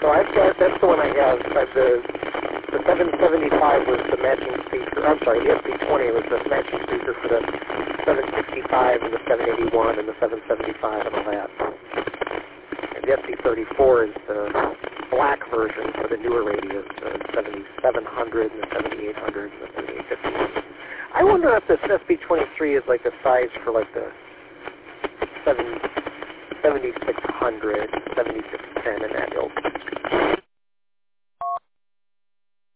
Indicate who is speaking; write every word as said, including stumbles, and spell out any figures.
Speaker 1: So I've got, that's the one I have. I've the, the seven seventy-five was the matching speaker. I'm sorry, the S P twenty was the matching speaker for the seven sixty-five and the seven eighty-one and the seven seventy-five and all that. And the S P thirty-four is the black version for the newer radios, the seventy-seven hundred and the seventy-eight hundred and the seventy-eight fifty. I wonder if this S P twenty-three is like the size for like the seventy-six hundred, seventy-six ten, and that ilk.